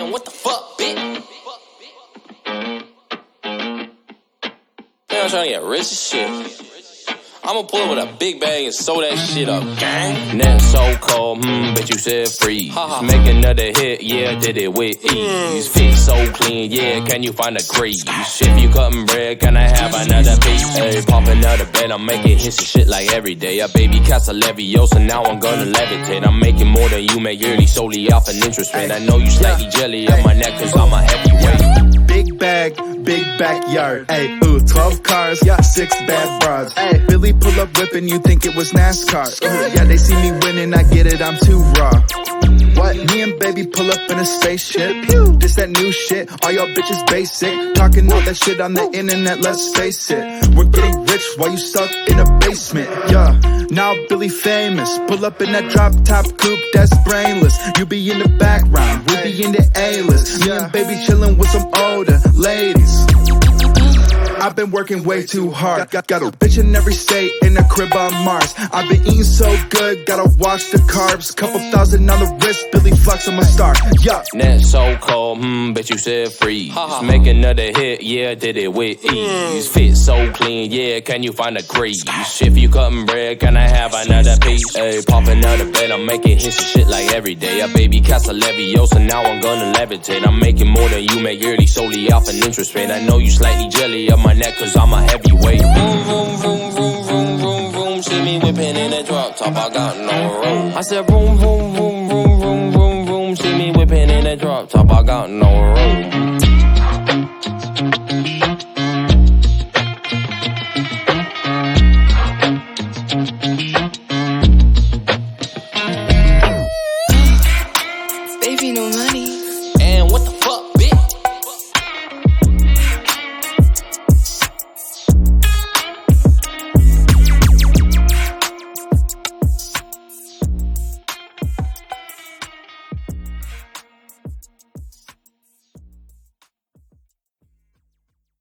Damn, what the fuck, bitch? Damn, I'm trying to get rich as shit. I'ma pull up with a big bag and sew that shit up, gang. Net so cold, but you said freeze. Make another hit, yeah, did it with ease. Fit so clean, yeah, can you find a crease? If you cutting bread, can I have another piece? Hey, pop another bed, I'm making hits and shit like every day. A baby cast a Leviosa, now I'm gonna levitate. I'm making more than you make yearly, solely off an interest rate. I know you slightly jelly up my neck, cause I'm a heavyweight. Big bag, big backyard. Ayy, ooh, 12 cars, yeah, 6 bad broads. Ayy, Billy pull up whipping, you think it was NASCAR. Yeah, they see me winning, I get it, I'm too raw. What? Me and baby pull up in a spaceship. This that new shit, all y'all bitches basic. Talking all that shit on the internet, let's face it. We're getting rich while you stuck in a basement. Yeah, now Billy famous. Pull up in that drop top coupe, that's brainless. You be in the background, we be in the A-list. Me and baby chillin' with some older ladies. I've been working way too hard. Got a bitch in every state, in a crib on Mars. I've been eating so good, gotta watch the carbs. Couple thousand on the wrist, Billy Flex, I'm a star. Yeah. Net so cold, but you said freeze. Make another hit, yeah, did it with ease. Fit so clean, yeah, can you find a crease? If you cutting bread, can I have another piece? Hey, pop another bed, I'm making hits and shit like every day. A baby cast a Leviosa, now I'm gonna levitate. I'm making more than you make yearly, solely off an interest rate. I know you slightly jelly up my neck, cause I'm a heavyweight. Vroom, vroom, vroom, vroom, vroom, vroom, vroom. See me whipping in a drop top, I got no room. I said vroom, vroom, vroom, vroom, vroom, vroom, vroom. See me whipping in a drop top, I got no room.